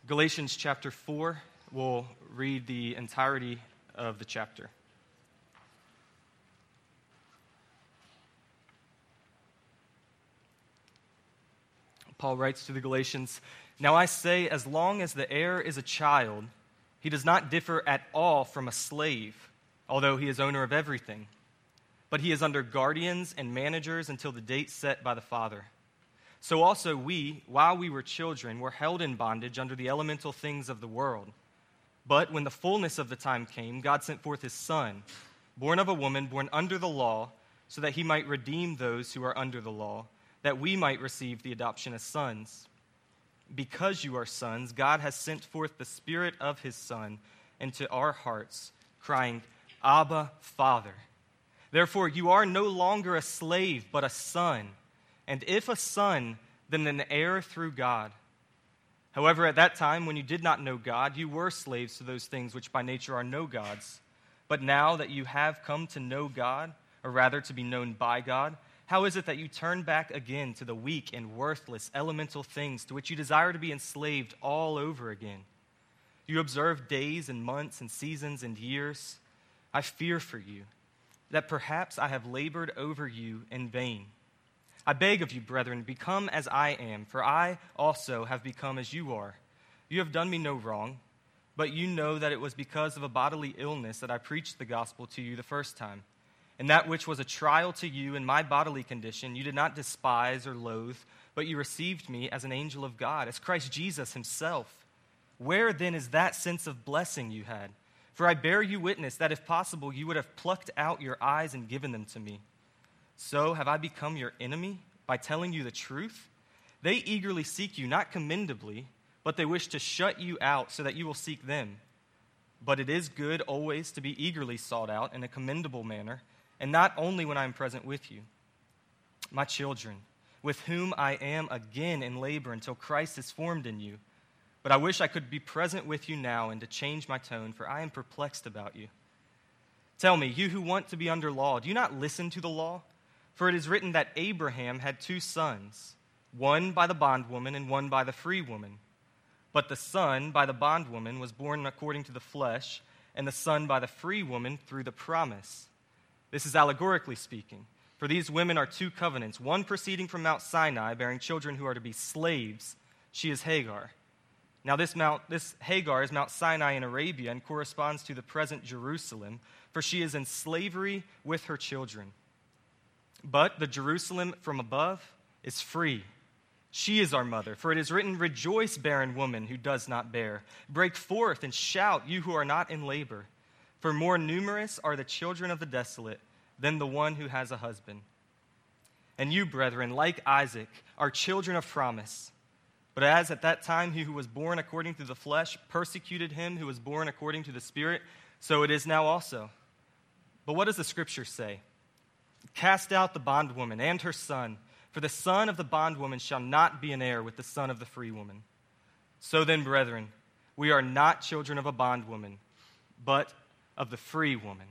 Galatians chapter 4, we'll read the entirety of the chapter. Paul writes to the Galatians, "Now I say, as long as the heir is a child, he does not differ at all from a slave, although he is owner of everything. But he is under guardians and managers until the date set by the Father. So also we, while we were children, were held in bondage under the elemental things of the world. But when the fullness of the time came, God sent forth his Son, born of a woman, born under the law, so that he might redeem those who are under the law, that we might receive the adoption as sons. Because you are sons, God has sent forth the Spirit of his Son into our hearts, crying, 'Abba, Father.' Therefore you are no longer a slave, but a son. And if a son, then an heir through God. However, at that time, when you did not know God, you were slaves to those things which by nature are no gods. But now that you have come to know God, or rather to be known by God, how is it that you turn back again to the weak and worthless elemental things to which you desire to be enslaved all over again? You observe days and months and seasons and years. I fear for you, that perhaps I have labored over you in vain. I beg of you, brethren, become as I am, for I also have become as you are. You have done me no wrong, but you know that it was because of a bodily illness that I preached the gospel to you the first time. And that which was a trial to you in my bodily condition, you did not despise or loathe, but you received me as an angel of God, as Christ Jesus himself. Where then is that sense of blessing you had? For I bear you witness that if possible, you would have plucked out your eyes and given them to me. So have I become your enemy by telling you the truth? They eagerly seek you, not commendably, but they wish to shut you out so that you will seek them. But it is good always to be eagerly sought out in a commendable manner, and not only when I am present with you. My children, with whom I am again in labor until Christ is formed in you. But I wish I could be present with you now and to change my tone, for I am perplexed about you. Tell me, you who want to be under law, do you not listen to the law? For it is written that Abraham had 2 sons, one by the bondwoman and one by the free woman. But the son by the bondwoman was born according to the flesh, and the son by the free woman through the promise. This is allegorically speaking, for these women are 2 covenants, one proceeding from Mount Sinai, bearing children who are to be slaves. She is Hagar. Now this Hagar is Mount Sinai in Arabia and corresponds to the present Jerusalem, for she is in slavery with her children. But the Jerusalem from above is free. She is our mother, for it is written, 'Rejoice, barren woman who does not bear. Break forth and shout, you who are not in labor. For more numerous are the children of the desolate than the one who has a husband.' And you, brethren, like Isaac, are children of promise. But as at that time he who was born according to the flesh persecuted him who was born according to the Spirit, so it is now also. But what does the Scripture say? 'Cast out the bondwoman and her son, for the son of the bondwoman shall not be an heir with the son of the free woman.' So then, brethren, we are not children of a bondwoman, but of the free woman."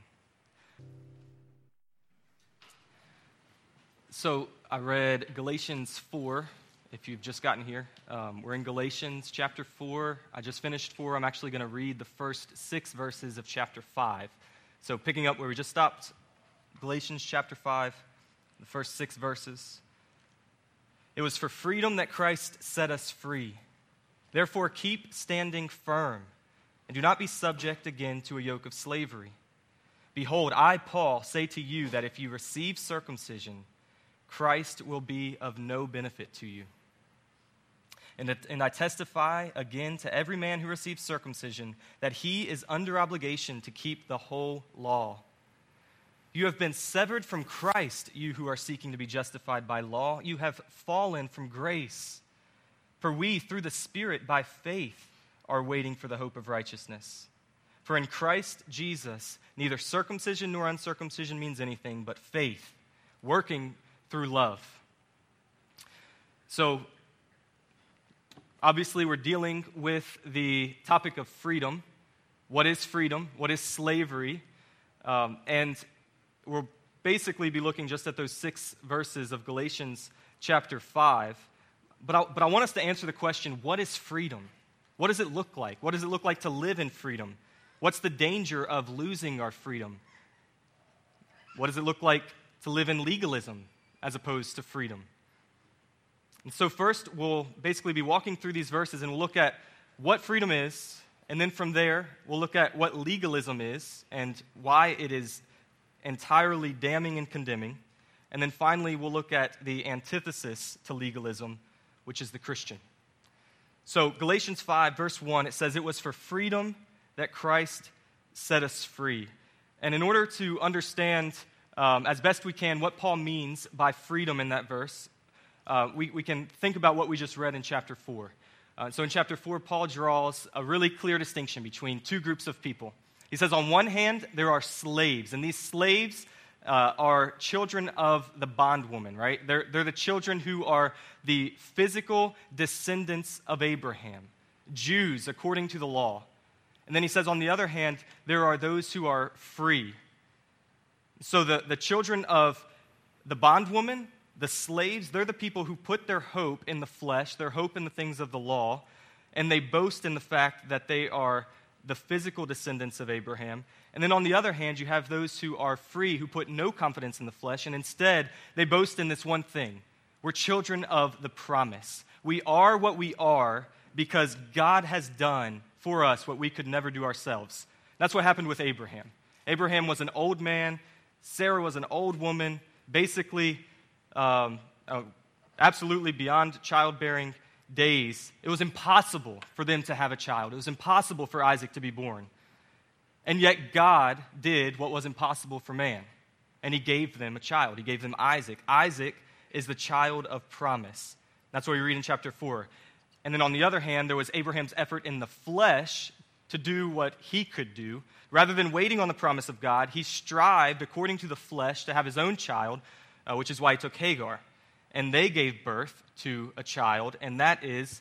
So I read Galatians 4, if you've just gotten here. We're in Galatians chapter 4. I just finished 4. I'm actually going to read the first 6 verses of chapter 5. So picking up where we just stopped, Galatians chapter 5, the first 6 verses. "It was for freedom that Christ set us free. Therefore keep standing firm, and do not be subject again to a yoke of slavery. Behold, I, Paul, say to you that if you receive circumcision, Christ will be of no benefit to you. And I testify again to every man who receives circumcision that he is under obligation to keep the whole law. You have been severed from Christ, you who are seeking to be justified by law. You have fallen from grace. For we, through the Spirit, by faith, are waiting for the hope of righteousness. For in Christ Jesus, neither circumcision nor uncircumcision means anything, but faith, working through love." So, obviously, we're dealing with the topic of freedom. What is freedom? What is slavery? And we'll basically be looking just at those 6 verses of Galatians chapter 5. But I want us to answer the question, what is freedom? What does it look like? What does it look like to live in freedom? What's the danger of losing our freedom? What does it look like to live in legalism as opposed to freedom? And so first, we'll basically be walking through these verses and we'll look at what freedom is, and then from there, we'll look at what legalism is and why it is entirely damning and condemning. And then finally, we'll look at the antithesis to legalism, which is the Christian. So Galatians 5, verse 1, it says, "It was for freedom that Christ set us free." And in order to understand as best we can what Paul means by freedom in that verse, we can think about what we just read in chapter 4. So in chapter 4, Paul draws a really clear distinction between two groups of people. He says, on one hand, there are slaves, and these slaves are children of the bondwoman, right? They're the children who are the physical descendants of Abraham, Jews according to the law. And then he says, on the other hand, there are those who are free. So the children of the bondwoman, the slaves, they're the people who put their hope in the flesh, their hope in the things of the law, and they boast in the fact that they are the physical descendants of Abraham. And then on the other hand, you have those who are free, who put no confidence in the flesh, and instead they boast in this one thing: we're children of the promise. We are what we are because God has done for us what we could never do ourselves. That's what happened with Abraham. Abraham was an old man. Sarah was an old woman, basically absolutely beyond childbearing days. It was impossible for them to have a child. It was impossible for Isaac to be born. And yet God did what was impossible for man, and he gave them a child. He gave them Isaac. Isaac is the child of promise. That's what we read in chapter 4. And then on the other hand, there was Abraham's effort in the flesh to do what he could do. Rather than waiting on the promise of God, he strived according to the flesh to have his own child, which is why he took Hagar. And they gave birth to a child, and that is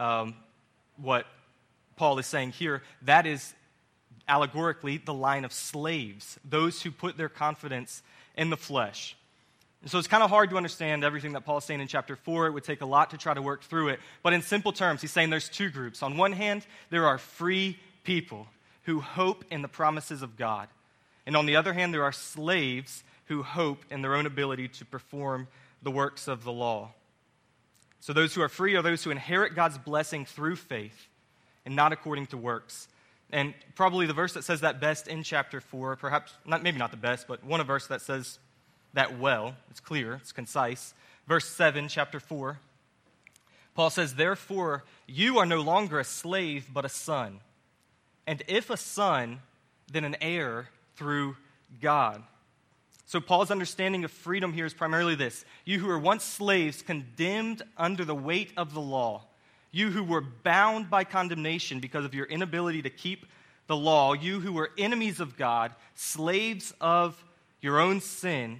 what Paul is saying here. That is allegorically the line of slaves, those who put their confidence in the flesh. And so it's kind of hard to understand everything that Paul's saying in chapter 4. It would take a lot to try to work through it. But in simple terms, he's saying there's two groups. On one hand, there are free people who hope in the promises of God. And on the other hand, there are slaves who hope in their own ability to perform the works of the law. So those who are free are those who inherit God's blessing through faith and not according to works. And probably the verse that says that best in chapter 4, perhaps, maybe not the best, but one verse that says that well, it's clear, it's concise. Verse 7, chapter 4, Paul says, "Therefore you are no longer a slave, but a son. And if a son, then an heir through God." So Paul's understanding of freedom here is primarily this: you who were once slaves, condemned under the weight of the law, you who were bound by condemnation because of your inability to keep the law, you who were enemies of God, slaves of your own sin,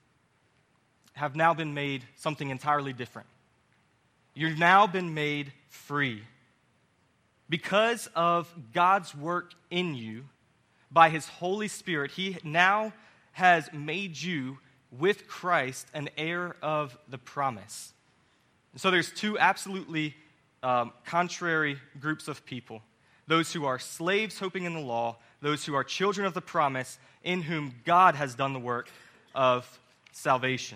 have now been made something entirely different. You've now been made free. Because of God's work in you, by his Holy Spirit, he now has made you, with Christ, an heir of the promise. So there's two absolutely contrary groups of people: those who are slaves hoping in the law, those who are children of the promise, in whom God has done the work of salvation.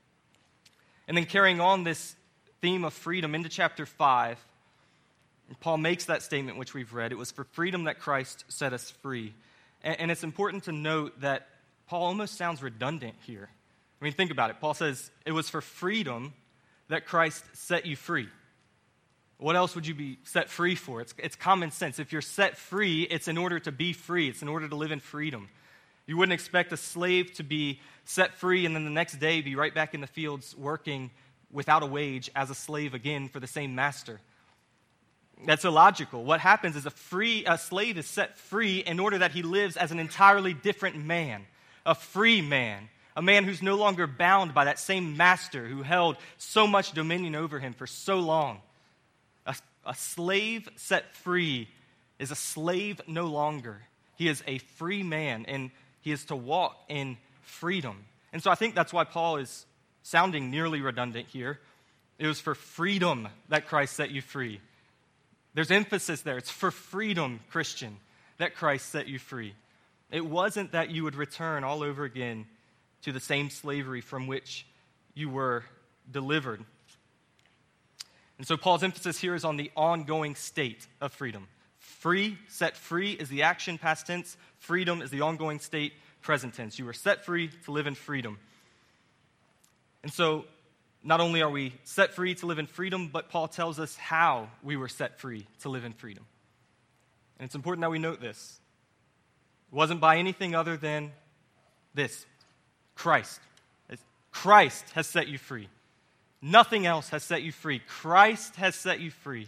And then carrying on this theme of freedom into chapter 5, Paul makes that statement which we've read. It was for freedom that Christ set us free. And it's important to note that Paul almost sounds redundant here. I mean, think about it. Paul says, it was for freedom that Christ set you free. What else would you be set free for? It's common sense. If you're set free, it's in order to be free. It's in order to live in freedom. You wouldn't expect a slave to be set free and then the next day be right back in the fields working without a wage as a slave again for the same master. That's illogical. What happens is a slave is set free in order that he lives as an entirely different man, a free man, a man who's no longer bound by that same master who held so much dominion over him for so long. A slave set free is a slave no longer. He is a free man, and he is to walk in freedom. And so I think that's why Paul is sounding nearly redundant here. It was for freedom that Christ set you free. There's emphasis there. It's for freedom, Christian, that Christ set you free. It wasn't that you would return all over again to the same slavery from which you were delivered. And so Paul's emphasis here is on the ongoing state of freedom. Free, set free is the action, past tense. Freedom is the ongoing state, present tense. You were set free to live in freedom. And so not only are we set free to live in freedom, but Paul tells us how we were set free to live in freedom. And it's important that we note this. It wasn't by anything other than this: Christ. Christ has set you free. Nothing else has set you free. Christ has set you free.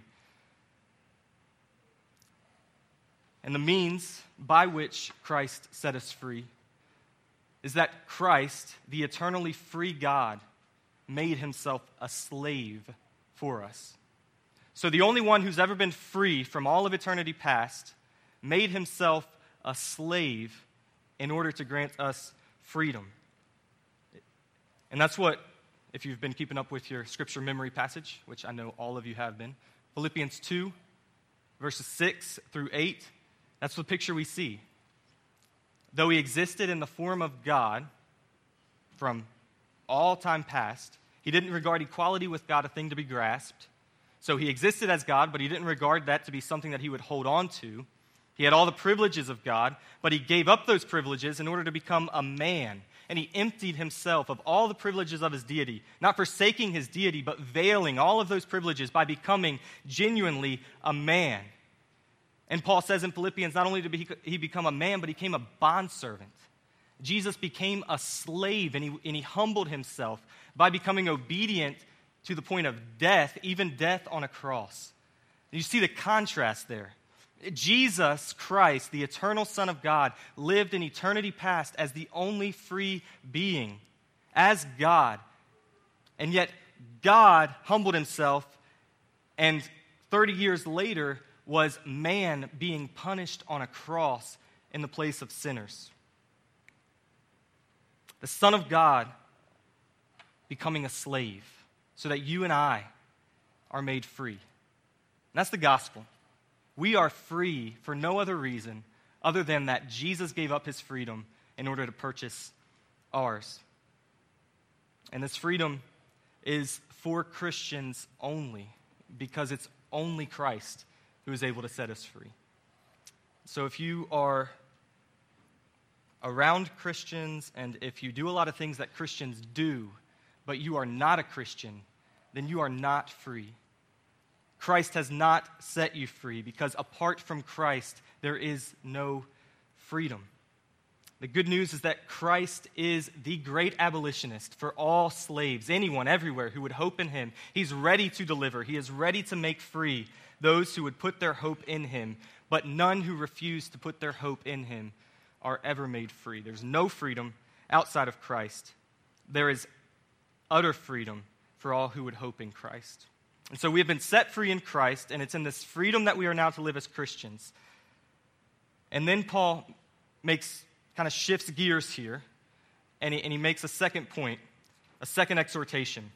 And the means by which Christ set us free is that Christ, the eternally free God, made himself a slave for us. So the only one who's ever been free from all of eternity past made himself a slave in order to grant us freedom. And that's what, if you've been keeping up with your scripture memory passage, which I know all of you have been, Philippians 2, verses 6 through 8, that's the picture we see. Though he existed in the form of God from all time past, he didn't regard equality with God a thing to be grasped. So he existed as God, but he didn't regard that to be something that he would hold on to. He had all the privileges of God, but he gave up those privileges in order to become a man. And he emptied himself of all the privileges of his deity, not forsaking his deity, but veiling all of those privileges by becoming genuinely a man. And Paul says in Philippians, not only did he become a man, but he became a bondservant. Jesus became a slave, and he humbled himself by becoming obedient to the point of death, even death on a cross. You see the contrast there. Jesus Christ, the eternal Son of God, lived in eternity past as the only free being, as God. And yet God humbled himself, and 30 years later was man being punished on a cross in the place of sinners. The Son of God becoming a slave so that you and I are made free. And that's the gospel. We are free for no other reason other than that Jesus gave up his freedom in order to purchase ours. And this freedom is for Christians only, because it's only Christ who is able to set us free. So if you are around Christians, and if you do a lot of things that Christians do, but you are not a Christian, then you are not free. Christ has not set you free, because apart from Christ, there is no freedom. The good news is that Christ is the great abolitionist for all slaves, anyone, everywhere who would hope in him. He's ready to deliver. He is ready to make free those who would put their hope in him, but none who refuse to put their hope in him are ever made free. There's no freedom outside of Christ. There is utter freedom for all who would hope in Christ. And so we have been set free in Christ, and it's in this freedom that we are now to live as Christians. And then Paul kind of shifts gears here, and he makes a second point, a second exhortation.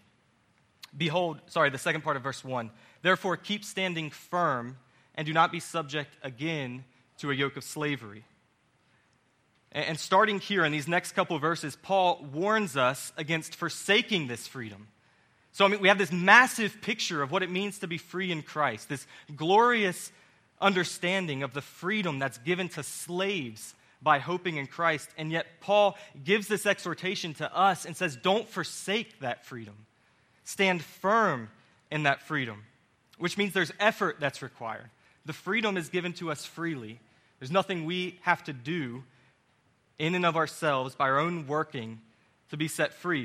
The second part of verse 1. Therefore, keep standing firm, and do not be subject again to a yoke of slavery. And starting here in these next couple of verses, Paul warns us against forsaking this freedom. So, we have this massive picture of what it means to be free in Christ, this glorious understanding of the freedom that's given to slaves by hoping in Christ. And yet, Paul gives this exhortation to us and says, don't forsake that freedom. Stand firm in that freedom, which means there's effort that's required. The freedom is given to us freely. There's nothing we have to do in and of ourselves by our own working to be set free.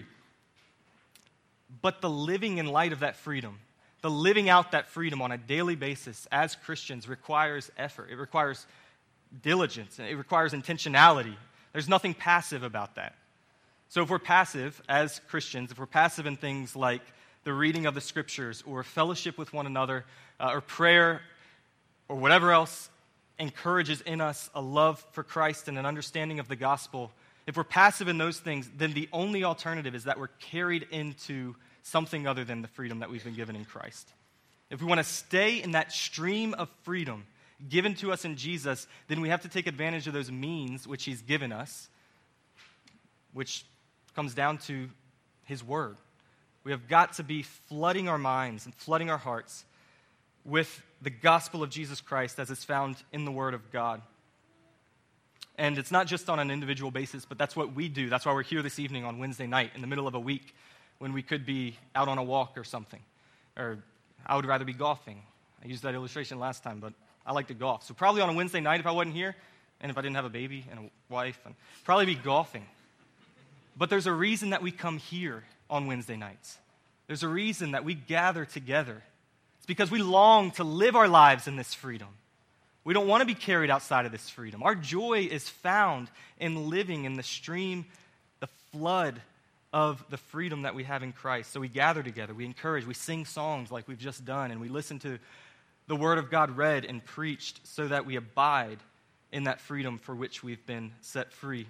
But the living in light of that freedom, the living out that freedom on a daily basis as Christians requires effort. It requires diligence. It requires intentionality. There's nothing passive about that. So if we're passive as Christians, if we're passive in things like the reading of the Scriptures or fellowship with one another or prayer or whatever else encourages in us a love for Christ and an understanding of the gospel, if we're passive in those things, then the only alternative is that we're carried into something other than the freedom that we've been given in Christ. If we want to stay in that stream of freedom given to us in Jesus, then we have to take advantage of those means which he's given us, which comes down to his word. We have got to be flooding our minds and flooding our hearts with the gospel of Jesus Christ as it's found in the word of God. And it's not just on an individual basis, but that's what we do. That's why we're here this evening on Wednesday night in the middle of a week when we could be out on a walk or something. Or I would rather be golfing. I used that illustration last time, but I like to golf. So probably on a Wednesday night if I wasn't here, and if I didn't have a baby and a wife, I'd probably be golfing. But there's a reason that we come here on Wednesday nights. There's a reason that we gather together. It's because we long to live our lives in this freedom. We don't want to be carried outside of this freedom. Our joy is found in living in the stream, the flood of the freedom that we have in Christ. So we gather together, we encourage, we sing songs like we've just done, and we listen to the Word of God read and preached so that we abide in that freedom for which we've been set free.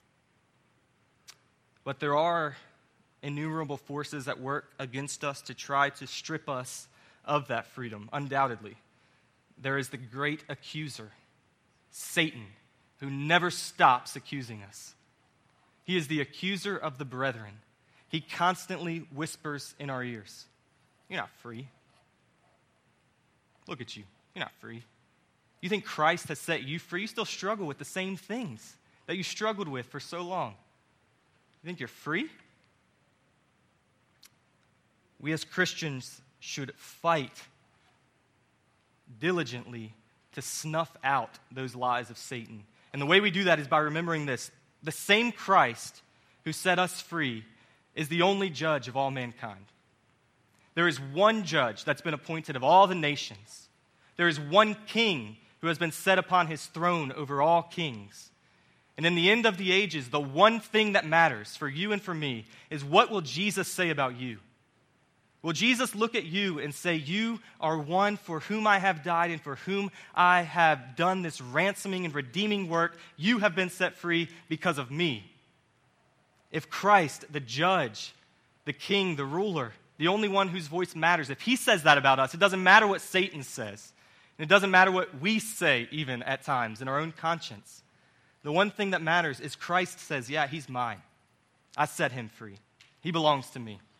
But there are innumerable forces at work against us to try to strip us of that freedom, undoubtedly. There is the great accuser, Satan, who never stops accusing us. He is the accuser of the brethren. He constantly whispers in our ears, "You're not free. Look at you. You're not free. You think Christ has set you free? You still struggle with the same things that you struggled with for so long. You think you're free?" We as Christians should fight diligently to snuff out those lies of Satan. And the way we do that is by remembering this. The same Christ who set us free is the only judge of all mankind. There is one judge that's been appointed of all the nations. There is one king who has been set upon his throne over all kings. And in the end of the ages, the one thing that matters for you and for me is what will Jesus say about you? Will Jesus look at you and say, "You are one for whom I have died and for whom I have done this ransoming and redeeming work. You have been set free because of me"? If Christ, the judge, the king, the ruler, the only one whose voice matters, if he says that about us, it doesn't matter what Satan says. And it doesn't matter what we say even at times in our own conscience. The one thing that matters is Christ says, "Yeah, he's mine. I set him free. He belongs to me."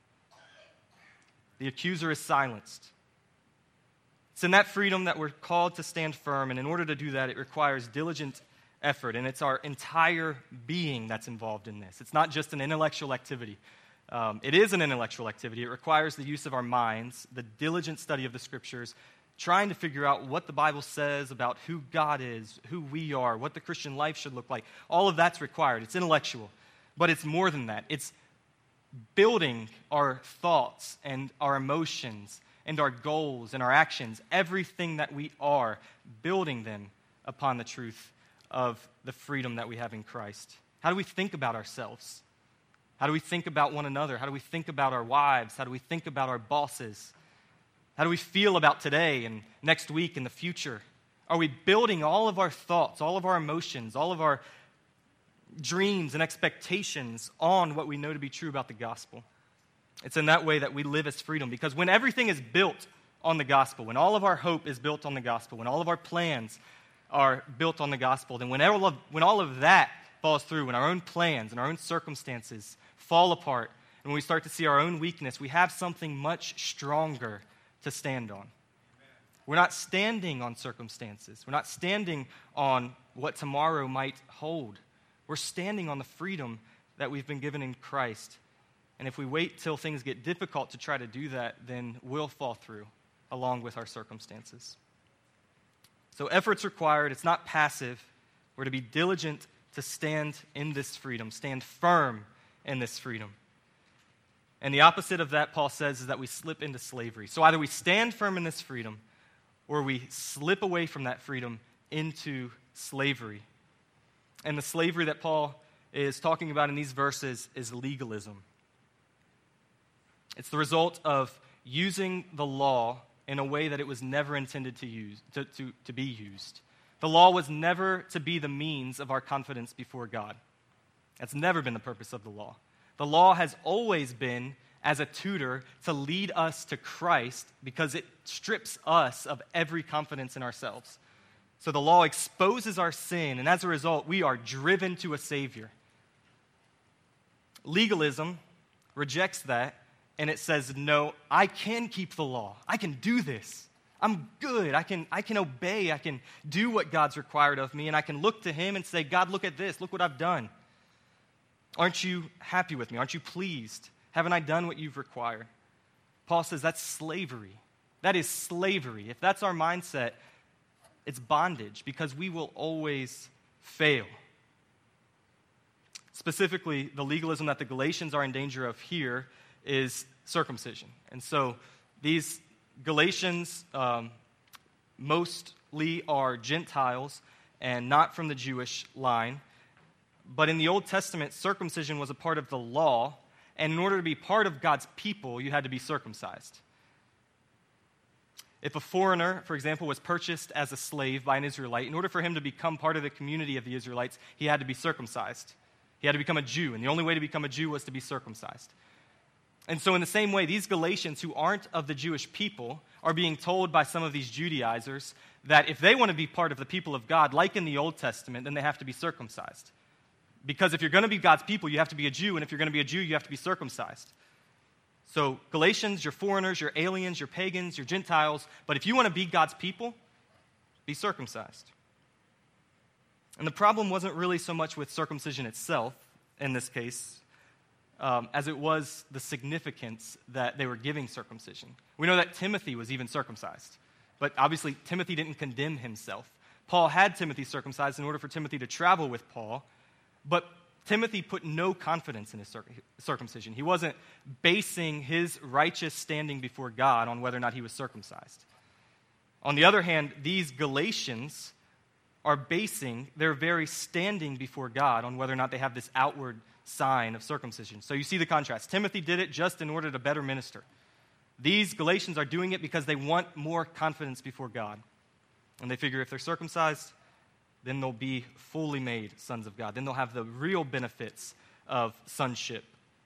The accuser is silenced. It's in that freedom that we're called to stand firm, and in order to do that, it requires diligent effort, and it's our entire being that's involved in this. It's not just an intellectual activity. It is an intellectual activity. It requires the use of our minds, the diligent study of the Scriptures, trying to figure out what the Bible says about who God is, who we are, what the Christian life should look like. All of that's required. It's intellectual, but it's more than that. It's building our thoughts and our emotions and our goals and our actions, everything that we are, building them upon the truth of the freedom that we have in Christ. How do we think about ourselves? How do we think about one another? How do we think about our wives? How do we think about our bosses? How do we feel about today and next week and the future? Are we building all of our thoughts, all of our emotions, all of our dreams and expectations on what we know to be true about the gospel? It's in that way that we live as freedom, because when everything is built on the gospel, when all of our hope is built on the gospel, when all of our plans are built on the gospel, then when all of that falls through, when our own plans and our own circumstances fall apart, and when we start to see our own weakness, we have something much stronger to stand on. We're not standing on circumstances. We're not standing on what tomorrow might hold. We're standing on the freedom that we've been given in Christ. And if we wait till things get difficult to try to do that, then we'll fall through along with our circumstances. So effort's required. It's not passive. We're to be diligent to stand in this freedom, stand firm in this freedom. And the opposite of that, Paul says, is that we slip into slavery. So either we stand firm in this freedom, or we slip away from that freedom into slavery. And the slavery that Paul is talking about in these verses is legalism. It's the result of using the law in a way that it was never intended to be used. The law was never to be the means of our confidence before God. That's never been the purpose of the law. The law has always been as a tutor to lead us to Christ because it strips us of every confidence in ourselves. So the law exposes our sin, and as a result, we are driven to a Savior. Legalism rejects that, and it says, no, I can keep the law. I can do this. I'm good. I can obey. I can do what God's required of me, and I can look to Him and say, God, look at this. Look what I've done. Aren't you happy with me? Aren't you pleased? Haven't I done what you've required? Paul says that's slavery. That is slavery. If that's our mindset, it's bondage because we will always fail. Specifically, the legalism that the Galatians are in danger of here is circumcision. And so these Galatians mostly are Gentiles and not from the Jewish line. But in the Old Testament, circumcision was a part of the law, and in order to be part of God's people, you had to be circumcised. If a foreigner, for example, was purchased as a slave by an Israelite, in order for him to become part of the community of the Israelites, he had to be circumcised. He had to become a Jew, and the only way to become a Jew was to be circumcised. And so in the same way, these Galatians who aren't of the Jewish people are being told by some of these Judaizers that if they want to be part of the people of God, like in the Old Testament, then they have to be circumcised. Because if you're going to be God's people, you have to be a Jew, and if you're going to be a Jew, you have to be circumcised. So Galatians, you're foreigners, you're aliens, you're pagans, you're Gentiles, but if you want to be God's people, be circumcised. And the problem wasn't really so much with circumcision itself, in this case, as it was the significance that they were giving circumcision. We know that Timothy was even circumcised, but obviously Timothy didn't condemn himself. Paul had Timothy circumcised in order for Timothy to travel with Paul, but Timothy put no confidence in his circumcision. He wasn't basing his righteous standing before God on whether or not he was circumcised. On the other hand, these Galatians are basing their very standing before God on whether or not they have this outward sign of circumcision. So you see the contrast. Timothy did it just in order to better minister. These Galatians are doing it because they want more confidence before God. And they figure if they're circumcised, then they'll be fully made sons of God. Then they'll have the real benefits of sonship.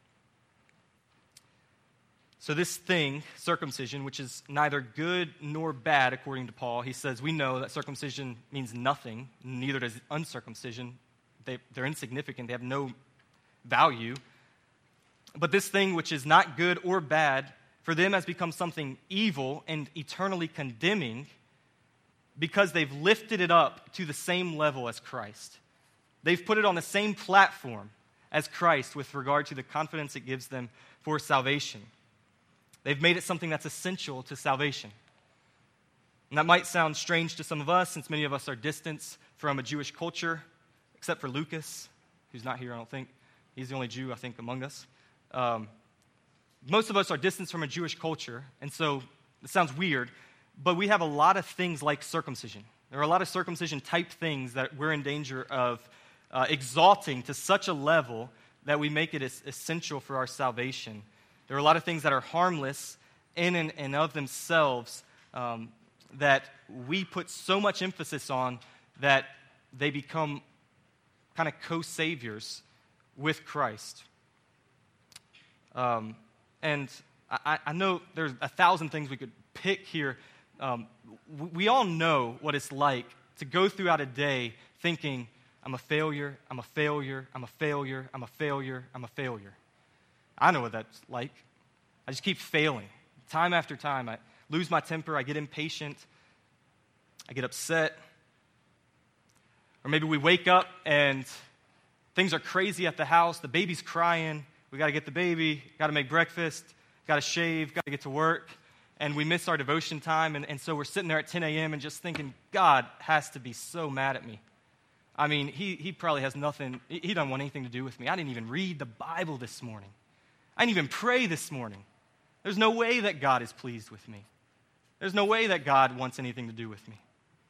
So this thing, circumcision, which is neither good nor bad according to Paul, he says we know that circumcision means nothing, neither does uncircumcision. They're insignificant. They have no value. But this thing, which is not good or bad, for them has become something evil and eternally condemning because they've lifted it up to the same level as Christ. They've put it on the same platform as Christ with regard to the confidence it gives them for salvation. They've made it something that's essential to salvation. And that might sound strange to some of us, since many of us are distant from a Jewish culture, except for Lucas, who's not here, I don't think. He's the only Jew, I think, among us. Most of us are distant from a Jewish culture, and so it sounds weird, but we have a lot of things like circumcision. There are a lot of circumcision-type things that we're in danger of exalting to such a level that we make it essential for our salvation. There are a lot of things that are harmless in and of themselves that we put so much emphasis on that they become kind of co-saviors with Christ. And I know there's 1,000 things we could pick here. We all know what it's like to go throughout a day thinking, I'm a failure, I'm a failure, I'm a failure, I'm a failure, I'm a failure. I know what that's like. I just keep failing. Time after time, I lose my temper, I get impatient, I get upset. Or maybe we wake up and things are crazy at the house, the baby's crying, we got to get the baby, got to make breakfast, got to shave, got to get to work, and we miss our devotion time, and so we're sitting there at 10 a.m. and just thinking, God has to be so mad at me. I mean, he probably has nothing, he doesn't want anything to do with me. I didn't even read the Bible this morning. I didn't even pray this morning. There's no way that God is pleased with me. There's no way that God wants anything to do with me.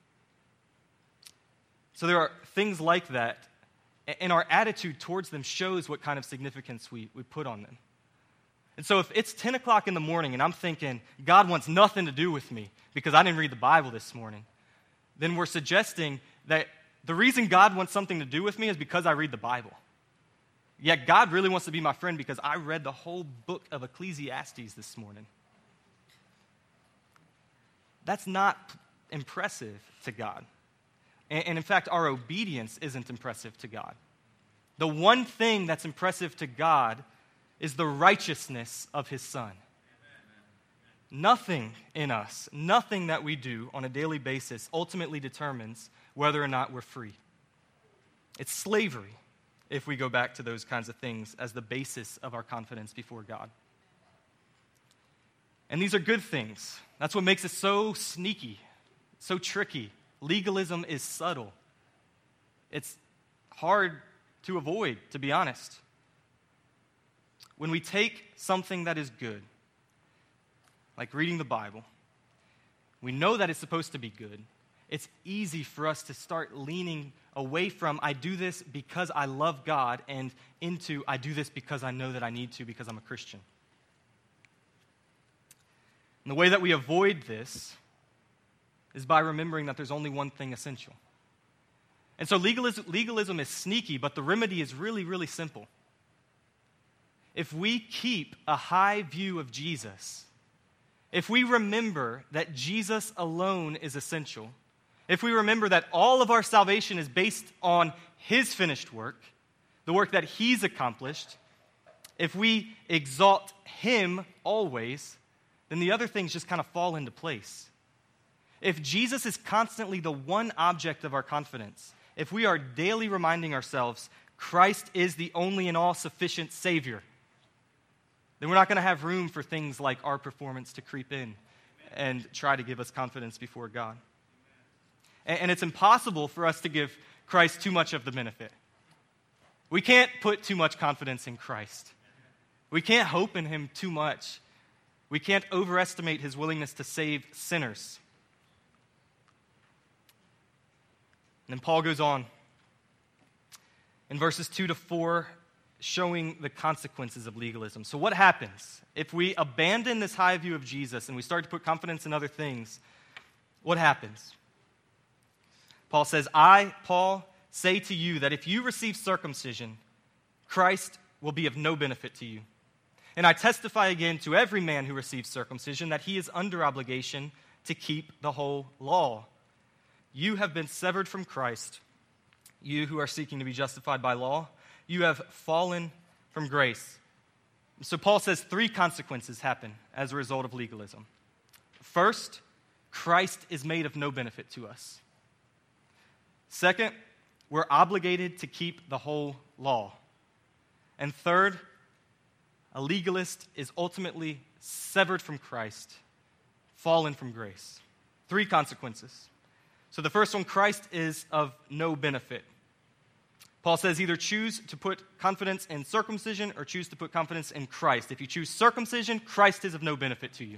So there are things like that, and our attitude towards them shows what kind of significance we put on them. And so if it's 10 o'clock in the morning and I'm thinking, God wants nothing to do with me because I didn't read the Bible this morning, then we're suggesting that the reason God wants something to do with me is because I read the Bible. Yeah, God really wants to be my friend because I read the whole book of Ecclesiastes this morning. That's not impressive to God. And in fact, our obedience isn't impressive to God. The one thing that's impressive to God is the righteousness of his Son. Nothing in us, nothing that we do on a daily basis ultimately determines whether or not we're free. It's slavery if we go back to those kinds of things as the basis of our confidence before God. And these are good things. That's what makes it so sneaky, so tricky. Legalism is subtle. It's hard to avoid, to be honest. When we take something that is good, like reading the Bible, we know that it's supposed to be good. It's easy for us to start leaning away from, I do this because I love God, and into, I do this because I know that I need to because I'm a Christian. And the way that we avoid this is by remembering that there's only one thing essential. And so legalism is sneaky, but the remedy is really, really simple. If we keep a high view of Jesus, if we remember that Jesus alone is essential, if we remember that all of our salvation is based on his finished work, the work that he's accomplished, if we exalt him always, then the other things just kind of fall into place. If Jesus is constantly the one object of our confidence, if we are daily reminding ourselves Christ is the only and all sufficient Savior, then we're not going to have room for things like our performance to creep in and try to give us confidence before God. And it's impossible for us to give Christ too much of the benefit. We can't put too much confidence in Christ. We can't hope in him too much. We can't overestimate his willingness to save sinners. And then Paul goes on in verses 2 to 4, showing the consequences of legalism. So what happens if we abandon this high view of Jesus and we start to put confidence in other things? What happens? Paul says, I, Paul, say to you that if you receive circumcision, Christ will be of no benefit to you. And I testify again to every man who receives circumcision that he is under obligation to keep the whole law. You have been severed from Christ, you who are seeking to be justified by law. You have fallen from grace. So Paul says 3 consequences happen as a result of legalism. First, Christ is made of no benefit to us. Second, we're obligated to keep the whole law. And third, a legalist is ultimately severed from Christ, fallen from grace. 3 consequences. So the first one, Christ is of no benefit. Paul says either choose to put confidence in circumcision or choose to put confidence in Christ. If you choose circumcision, Christ is of no benefit to you.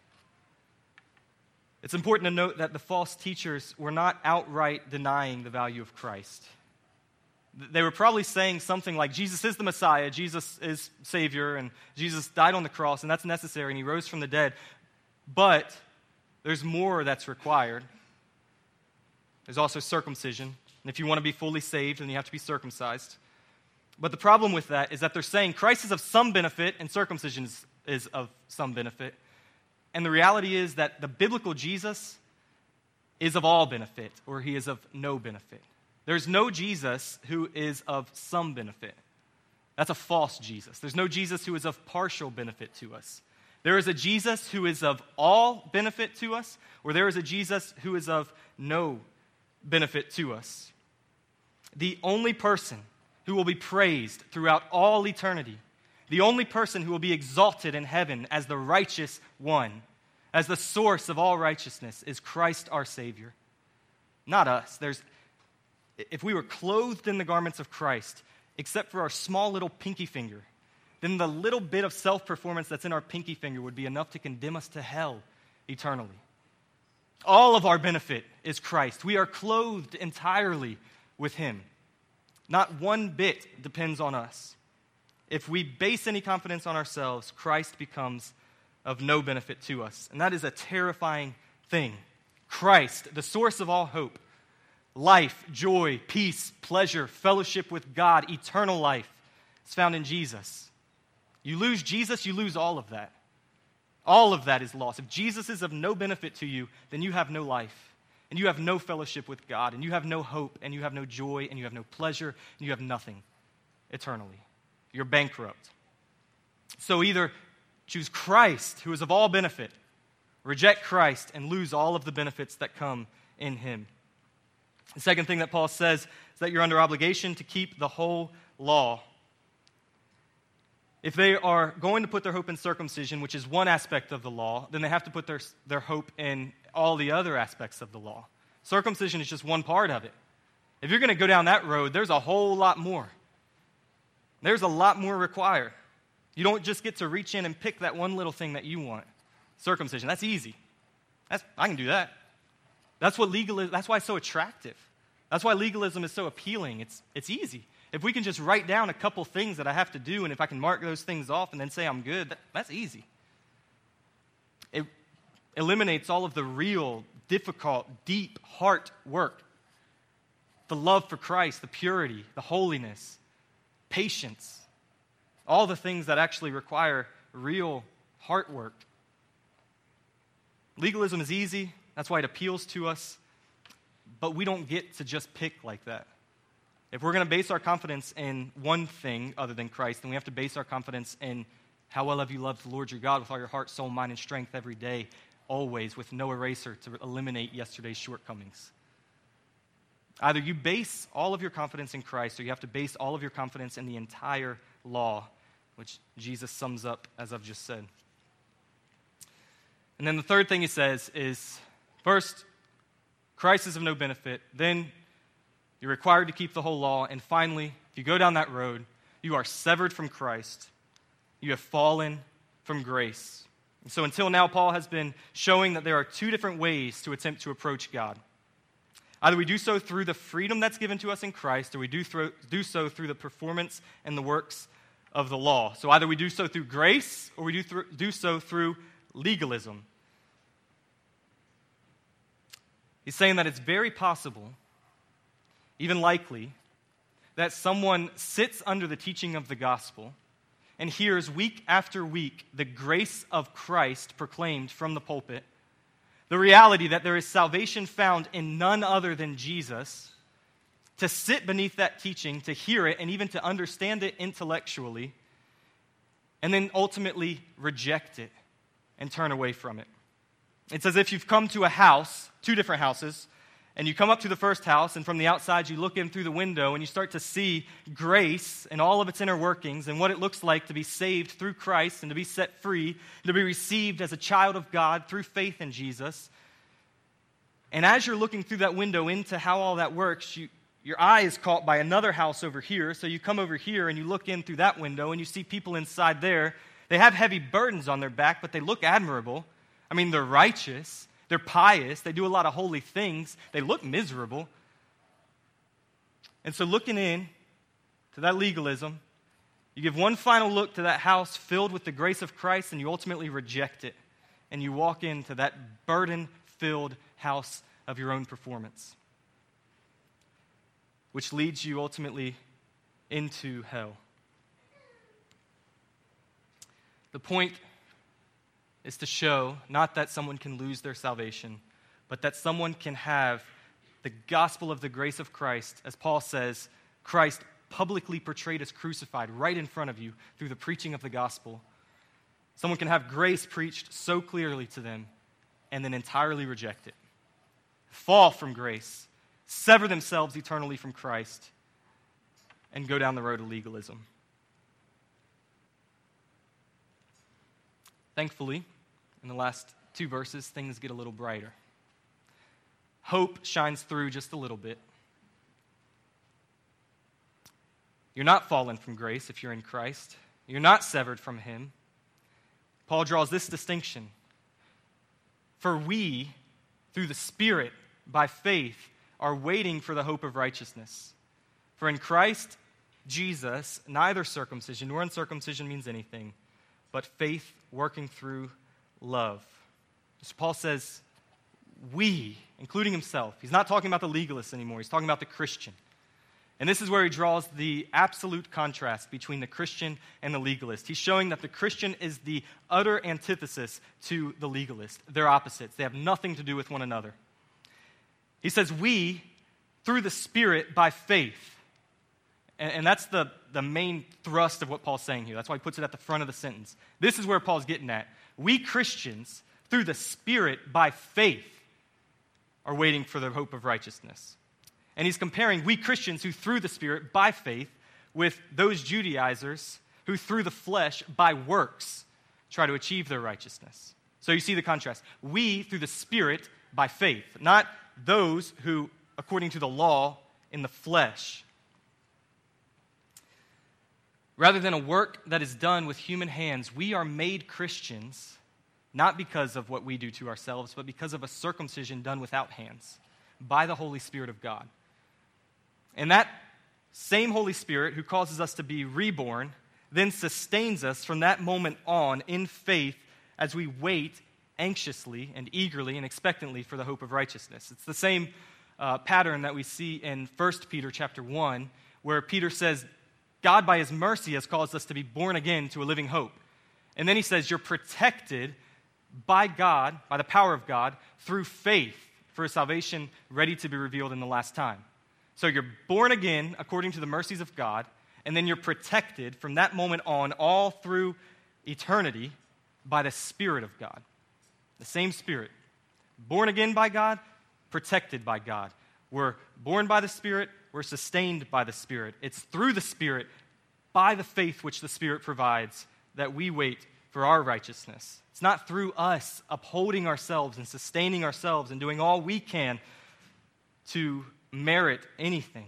It's important to note that the false teachers were not outright denying the value of Christ. They were probably saying something like, Jesus is the Messiah, Jesus is Savior, and Jesus died on the cross, and that's necessary, and he rose from the dead. But there's more that's required. There's also circumcision. And if you want to be fully saved, then you have to be circumcised. But the problem with that is that they're saying Christ is of some benefit and circumcision is of some benefit. And the reality is that the biblical Jesus is of all benefit, or he is of no benefit. There's no Jesus who is of some benefit. That's a false Jesus. There's no Jesus who is of partial benefit to us. There is a Jesus who is of all benefit to us, or there is a Jesus who is of no benefit to us. The only person who will be praised throughout all eternity, the only person who will be exalted in heaven as the righteous one, as the source of all righteousness, is Christ our Savior. Not us. If we were clothed in the garments of Christ, except for our small little pinky finger, then the little bit of self-performance that's in our pinky finger would be enough to condemn us to hell eternally. All of our benefit is Christ. We are clothed entirely with him. Not one bit depends on us. If we base any confidence on ourselves, Christ becomes of no benefit to us. And that is a terrifying thing. Christ, the source of all hope, life, joy, peace, pleasure, fellowship with God, eternal life, It's found in Jesus. You lose Jesus, you lose all of that. All of that is lost. If Jesus is of no benefit to you, then you have no life, and you have no fellowship with God, and you have no hope, and you have no joy, and you have no pleasure, and you have nothing eternally. You're bankrupt. So either choose Christ, who is of all benefit, reject Christ, and lose all of the benefits that come in him. The second thing that Paul says is that you're under obligation to keep the whole law. If they are going to put their hope in circumcision, which is one aspect of the law, then they have to put their hope in all the other aspects of the law. Circumcision is just one part of it. If you're going to go down that road, there's a whole lot more. There's a lot more required. You don't just get to reach in and pick that one little thing that you want. Circumcision, that's easy. I can do that. That's why it's so attractive. That's why legalism is so appealing. It's easy. If we can just write down a couple things that I have to do, and if I can mark those things off and then say I'm good, that's easy. It eliminates all of the real, difficult, deep heart work. The love for Christ, the purity, the holiness, patience, all the things that actually require real heart work. Legalism is easy. That's why it appeals to us. But we don't get to just pick like that. If we're going to base our confidence in one thing other than Christ, then we have to base our confidence in how well have you loved the Lord your God with all your heart, soul, mind, and strength every day, always, with no eraser to eliminate yesterday's shortcomings. Either you base all of your confidence in Christ, or you have to base all of your confidence in the entire law, which Jesus sums up as I've just said. And then the third thing he says is, first, Christ is of no benefit. Then you're required to keep the whole law. And finally, if you go down that road, you are severed from Christ. You have fallen from grace. And so until now, Paul has been showing that there are two different ways to attempt to approach God. Either we do so through the freedom that's given to us in Christ, or we do so through the performance and the works of the law. So either we do so through grace, or we do so through legalism. He's saying that it's very possible, even likely, that someone sits under the teaching of the gospel and hears week after week the grace of Christ proclaimed from the pulpit, the reality that there is salvation found in none other than Jesus, to sit beneath that teaching, to hear it, and even to understand it intellectually, and then ultimately reject it and turn away from it. It's as if you've come to a house, two different houses, and you come up to the first house, and from the outside you look in through the window, and you start to see grace and all of its inner workings and what it looks like to be saved through Christ and to be set free, to be received as a child of God through faith in Jesus. And as you're looking through that window into how all that works, your eye is caught by another house over here, so you come over here and you look in through that window, and you see people inside there. They have heavy burdens on their back, but they look admirable. I mean, they're righteous. They're pious. They do a lot of holy things. They look miserable. And so looking in to that legalism, you give one final look to that house filled with the grace of Christ, and you ultimately reject it. And you walk into that burden-filled house of your own performance, which leads you ultimately into hell. The point is to show not that someone can lose their salvation, but that someone can have the gospel of the grace of Christ, as Paul says, Christ publicly portrayed as crucified right in front of you through the preaching of the gospel. Someone can have grace preached so clearly to them and then entirely reject it, fall from grace, sever themselves eternally from Christ, and go down the road of legalism. Thankfully, in the last two verses, things get a little brighter. Hope shines through just a little bit. You're not fallen from grace if you're in Christ. You're not severed from Him. Paul draws this distinction. For we, through the Spirit, by faith, are waiting for the hope of righteousness. For in Christ Jesus, neither circumcision nor uncircumcision means anything, but faith working through love. So Paul says, we, including himself, he's not talking about the legalists anymore, he's talking about the Christian. And this is where he draws the absolute contrast between the Christian and the legalist. He's showing that the Christian is the utter antithesis to the legalist. They're opposites. They have nothing to do with one another. He says, we, through the Spirit, by faith. And that's the main thrust of what Paul's saying here. That's why he puts it at the front of the sentence. This is where Paul's getting at. We Christians, through the Spirit, by faith, are waiting for the hope of righteousness. And he's comparing we Christians who through the Spirit, by faith, with those Judaizers who through the flesh, by works, try to achieve their righteousness. So you see the contrast. We, through the Spirit, by faith. Not those who, according to the law, in the flesh. Rather than a work that is done with human hands, we are made Christians, not because of what we do to ourselves, but because of a circumcision done without hands, by the Holy Spirit of God. And that same Holy Spirit who causes us to be reborn then sustains us from that moment on in faith as we wait anxiously and eagerly and expectantly for the hope of righteousness. It's the same pattern that we see in 1 Peter chapter 1, where Peter says, God by his mercy has caused us to be born again to a living hope. And then he says, you're protected by God, by the power of God, through faith for a salvation ready to be revealed in the last time. So you're born again according to the mercies of God, and then you're protected from that moment on all through eternity by the Spirit of God. The same Spirit. Born again by God, protected by God. We're born by the Spirit, we're sustained by the Spirit. It's through the Spirit, by the faith which the Spirit provides, that we wait for our righteousness. It's not through us upholding ourselves and sustaining ourselves and doing all we can to merit anything.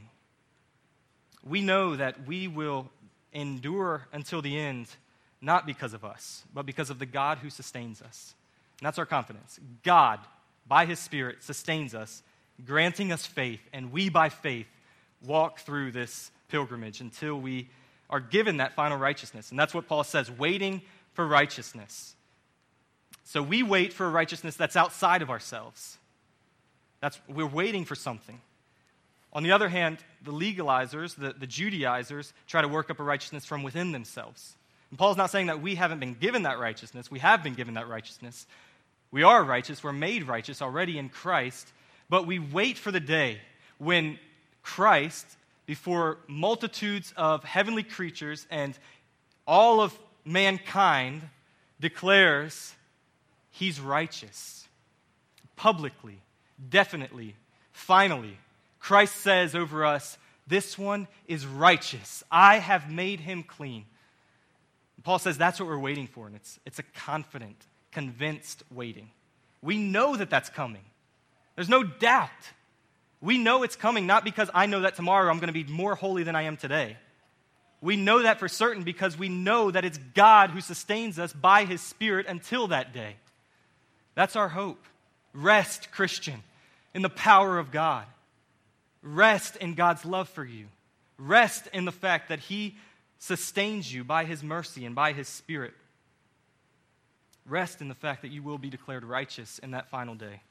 We know that we will endure until the end, not because of us, but because of the God who sustains us. And that's our confidence. God, by his Spirit, sustains us, granting us faith, and we, by faith, walk through this pilgrimage until we are given that final righteousness. And that's what Paul says, waiting for righteousness. So we wait for a righteousness that's outside of ourselves. We're waiting for something. On the other hand, the legalizers, the Judaizers, try to work up a righteousness from within themselves. And Paul's not saying that we haven't been given that righteousness. We have been given that righteousness. We are righteous. We're made righteous already in Christ. But we wait for the day when Christ, before multitudes of heavenly creatures and all of mankind, declares he's righteous. Publicly, definitely, finally. Christ says over us, this one is righteous. I have made him clean. And Paul says that's what we're waiting for, and it's a confident, convinced waiting. We know that that's coming. There's no doubt. We know it's coming, not because I know that tomorrow I'm going to be more holy than I am today. We know that for certain because we know that it's God who sustains us by his Spirit until that day. That's our hope. Rest, Christian, in the power of God. Rest in God's love for you. Rest in the fact that he sustains you by his mercy and by his Spirit. Rest in the fact that you will be declared righteous in that final day.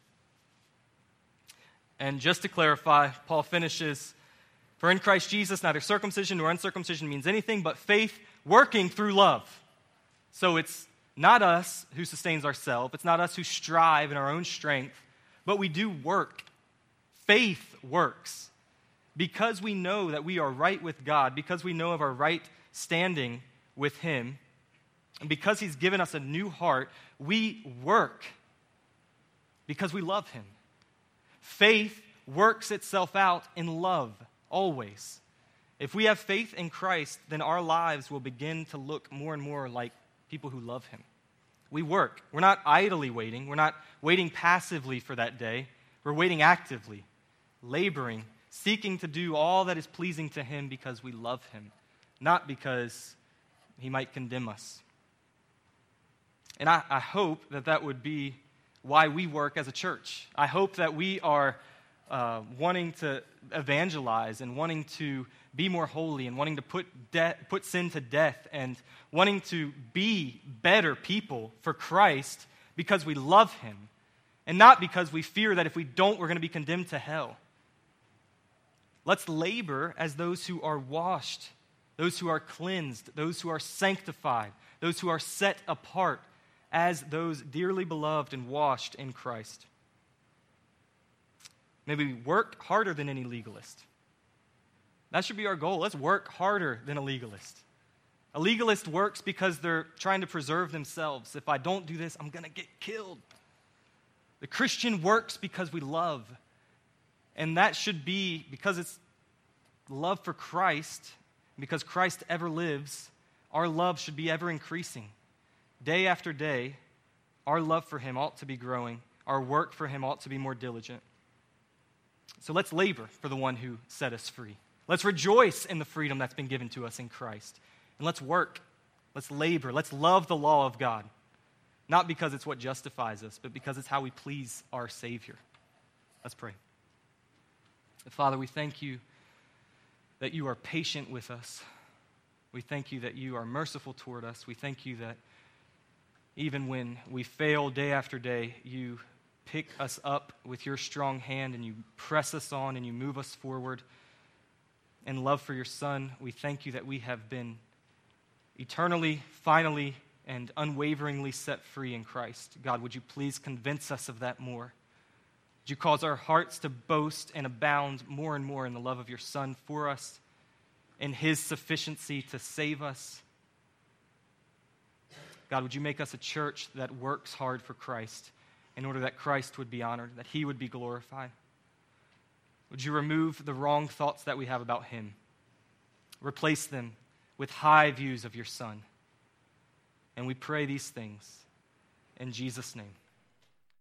And just to clarify, Paul finishes, for in Christ Jesus neither circumcision nor uncircumcision means anything but faith working through love. So it's not us who sustains ourselves. It's not us who strive in our own strength, but we do work. Faith works. Because we know that we are right with God, because we know of our right standing with him, and because he's given us a new heart, we work because we love him. Faith works itself out in love, always. If we have faith in Christ, then our lives will begin to look more and more like people who love him. We work. We're not idly waiting. We're not waiting passively for that day. We're waiting actively, laboring, seeking to do all that is pleasing to him because we love him, not because he might condemn us. And I hope that would be why we work as a church. I hope that we are wanting to evangelize and wanting to be more holy and wanting to put sin to death and wanting to be better people for Christ because we love him and not because we fear that if we don't, we're going to be condemned to hell. Let's labor as those who are washed, those who are cleansed, those who are sanctified, those who are set apart as those dearly beloved and washed in Christ. Maybe we work harder than any legalist. That should be our goal. Let's work harder than a legalist. A legalist works because they're trying to preserve themselves. If I don't do this, I'm going to get killed. The Christian works because we love. And that should be because it's love for Christ, because Christ ever lives, our love should be ever increasing. Day after day, our love for him ought to be growing. Our work for him ought to be more diligent. So let's labor for the one who set us free. Let's rejoice in the freedom that's been given to us in Christ. And let's work. Let's labor. Let's love the law of God. Not because it's what justifies us, but because it's how we please our Savior. Let's pray. Father, we thank you that you are patient with us. We thank you that you are merciful toward us. We thank you that even when we fail day after day, you pick us up with your strong hand and you press us on and you move us forward. In love for your Son, we thank you that we have been eternally, finally, and unwaveringly set free in Christ. God, would you please convince us of that more? Would you cause our hearts to boast and abound more and more in the love of your Son for us, in his sufficiency to save us? God, would you make us a church that works hard for Christ in order that Christ would be honored, that he would be glorified? Would you remove the wrong thoughts that we have about him? Replace them with high views of your Son. And we pray these things in Jesus' name.